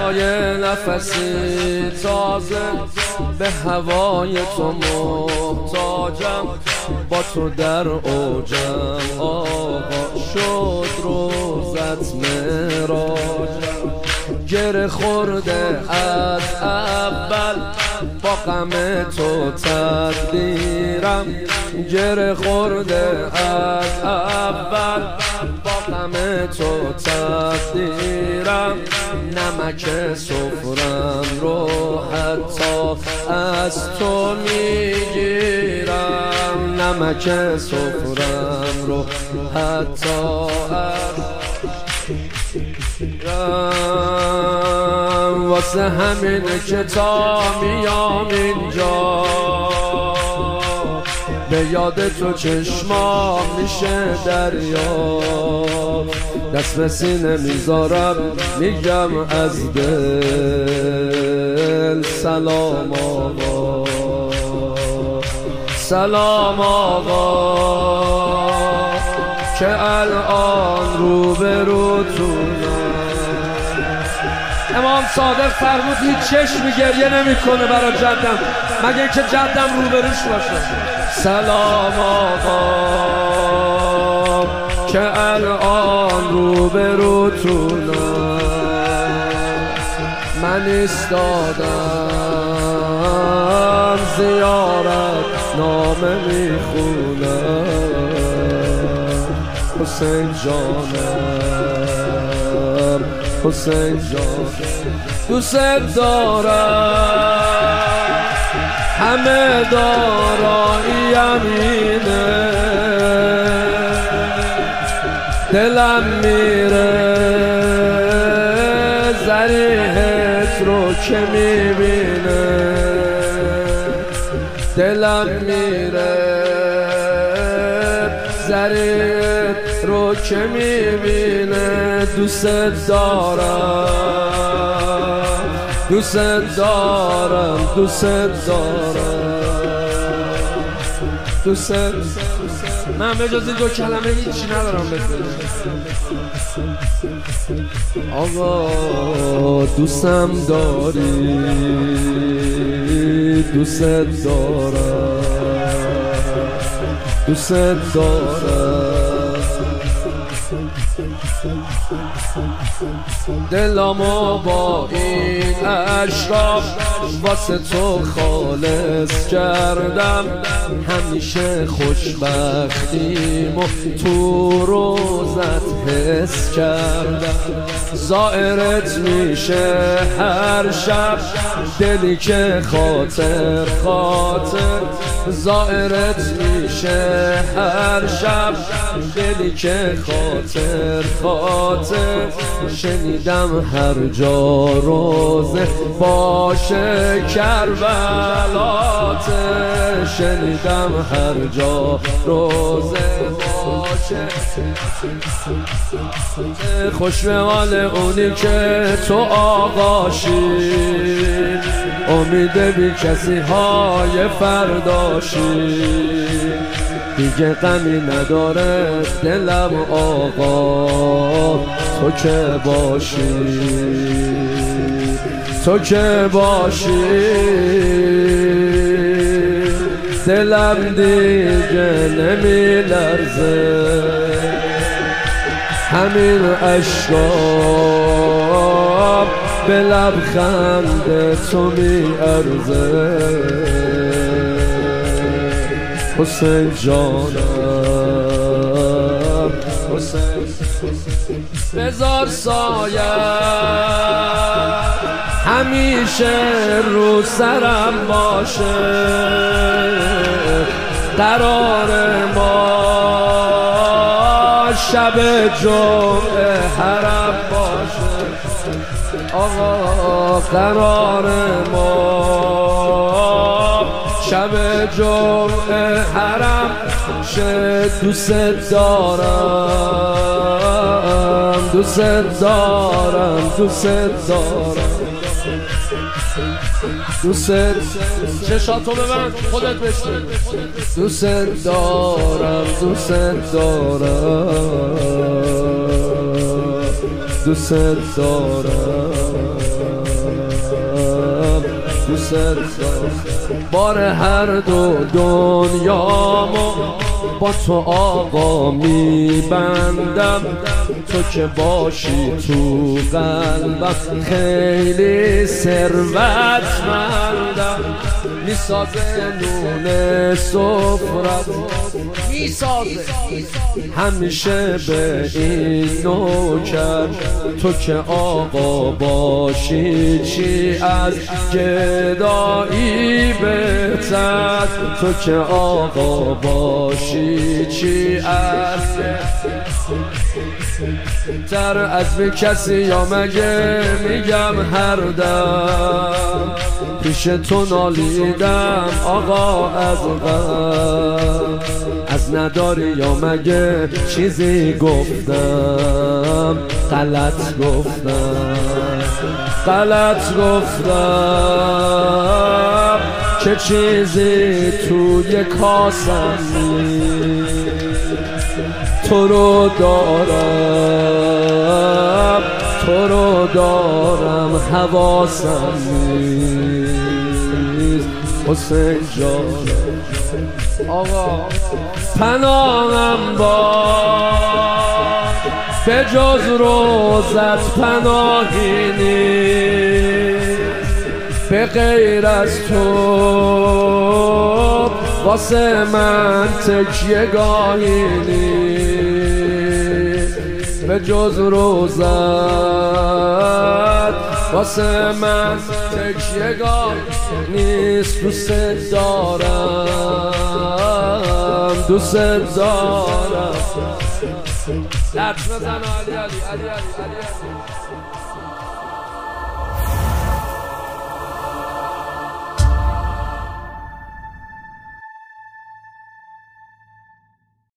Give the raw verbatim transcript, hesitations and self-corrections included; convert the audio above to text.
برای نفسی تازه به هوای تو محتاجم، با تو در اوجم آقا شد روزت معراجم. گره خورده از اول با غم تو تقدیرم، گره خورده از اول با غم تو تقدیرم. نمک سفرم رو حتی از تو میگیرم، نمک سفرم رو حتی از واسه همینه که تا میام اینجا به یاد تو چشمام میشه دریا. دست به سینه میذارم میگم از دل سلام آقا، سلام آقا که الان روبروتونم. امام صادق فرمود هیچ چشمی گریه نمیکنه برای جدم مگه اینکه جدم روبروش باشه. سلام آقا که الان روبروتونم، من ایستادم زیارت نامه میخونم. حسین جانم، حسین جان دوست دارم، همه داراییم اینه، دلم میره ضریحت رو که میبینه، دلم میره ضریحت رو که میبینه. دوست دارم، دوست دارم، دوست دارم، دوست. من به جز این دو کلمه هیچی ندارم بگم. آقا دوستم داری، دوست دارم، دوست دارم. دلمو با این اشراف واسه تو خالص کردم، همیشه خوشبختیمو تو روزت حس کردم. زائرت میشه هر شب دلی که خاطر خاطر، زائرت میشه هر شب دلی که خاطر خاطر. شنیدم هر جا روزه باشه کربلاته، شنیدم هر جا روزه باشه. خوش به حال اونی که تو آقاشی، امید بی کسی های فرداشی. دیگه غمی نداره دلم آقا تو که باشی، تو که باشی. دلم دیگه نمی لرزه، همین اشکام به لبخند تو می ارزه. حسین جانم، حسین بذار سایه همیشه رو سرم باشه، قرار ما شب جمعه حرم باشه. آقا قرار ما شب جمعه حرم شه. دوست دارم، دوست دارم، دوست دارم، دوست. چشاتو ببند خودت بشتر. دوست دارم، دوست دارم، دوست دارم. دوست دارم بار هر دو دنیامو با تو آقا میبندم تو که باشی تو قلبم خیلی ثروتمندم میسازه نون سفرت میسازه همیشه به این نوکر تو که آقا باشی چی از گدایی بهتر تو که آقا باشی چی از تر از به کسی یا مگه میگم هر دم پیش تو نالیدم آقا از غم از نداری یا مگه چیزی گفتم غلط گفتم غلط گفتم چه چیزی توی کاسم تو رو دارم تو رو دارم حواسم نیست حسین جان آقا پناهم باد به جز روزت پناهی نیست به غیر از تو واسه من تکیه گاهی نیست به جز روزت واسه من تکیه گاهی نیست دوست دارم دوست دارم لطف بزن علی علی علی علی علی